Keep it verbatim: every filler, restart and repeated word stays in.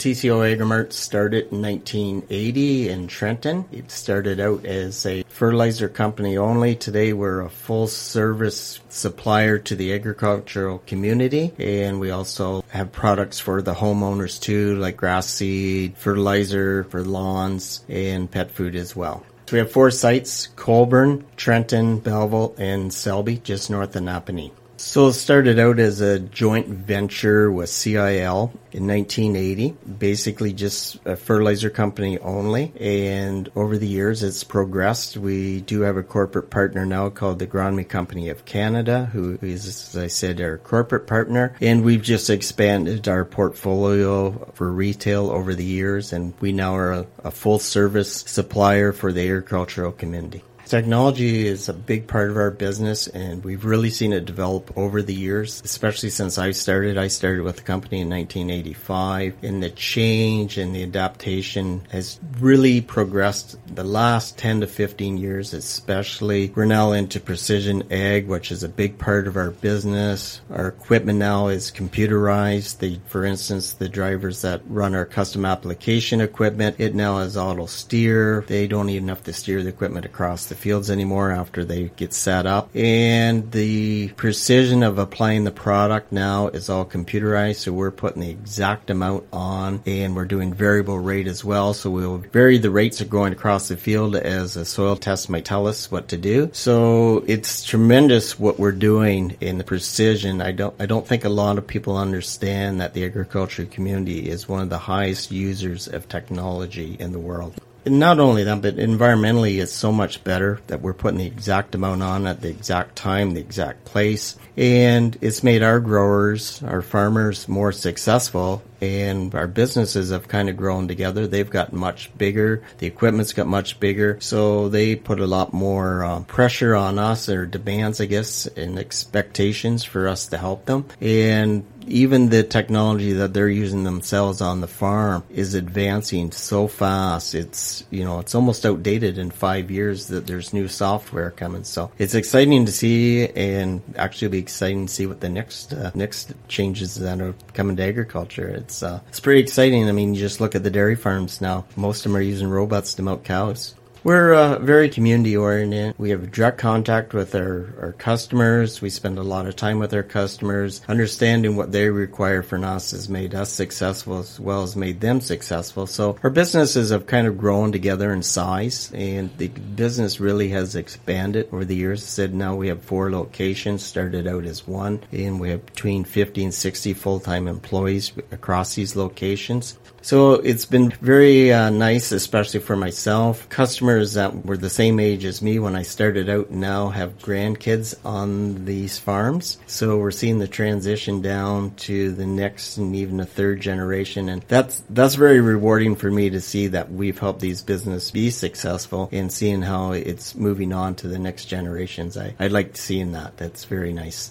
T C O Agrimart started in nineteen eighty in Trenton. It started out as a fertilizer company only. Today we're a full-service supplier to the agricultural community, and we also have products for the homeowners too, like grass seed, fertilizer for lawns, and pet food as well. So we have four sites: Colborne, Trenton, Belleville, and Selby, just north of Napanee. So it started out as a joint venture with C I L in nineteen eighty, basically just a fertilizer company only. And over the years, it's progressed. We do have a corporate partner now called the Agronomy Company of Canada, who is, as I said, our corporate partner. And we've just expanded our portfolio for retail over the years, and we now are a, a full-service supplier for the agricultural community. Technology is a big part of our business, and we've really seen it develop over the years, especially since I started. I started with the company in nineteen eighty-five, and the change and the adaptation has really progressed the last ten to fifteen years, especially. We're now into precision ag, which is a big part of our business. Our equipment now is computerized. The, for instance, the drivers that run our custom application equipment, it now has auto steer. They don't even have to steer the equipment across the fields anymore after they get set up. And the precision of applying the product now is all computerized, so we're putting the exact amount on, and we're doing variable rate as well, so we'll vary the rates of going across the field as a soil test might tell us what to do. So it's tremendous what we're doing in the precision. I don't I don't think a lot of people understand that the agriculture community is one of the highest users of technology in the world. And not only that, but environmentally it's so much better that we're putting the exact amount on at the exact time, the exact place. And it's made our growers, our farmers, more successful, and our businesses have kind of grown together. They've gotten much bigger. The equipment's got much bigger. So they put a lot more uh, pressure on us, or demands, I guess, and expectations for us to help them. And even the technology that they're using themselves on the farm is advancing so fast. It's, you know, it's almost outdated in five years that there's new software coming. So it's exciting to see, and actually be exciting to see what the next uh, next changes that are coming to agriculture. It's uh, it's pretty exciting. I mean, you just look at the dairy farms now. Most of them are using robots to milk cows. We're uh, very community-oriented. We have direct contact with our, our customers. We spend a lot of time with our customers. Understanding what they require from us has made us successful as well as made them successful. So our businesses have kind of grown together in size, and the business really has expanded over the years. I said now we have four locations, started out as one, and we have between fifty and sixty full-time employees across these locations. So it's been very uh, nice, especially for myself. Customers that were the same age as me when I started out now have grandkids on these farms. So we're seeing the transition down to the next and even the third generation. And that's that's very rewarding for me to see that we've helped these businesses be successful, and seeing how it's moving on to the next generations. I, I like seeing that. That's very nice.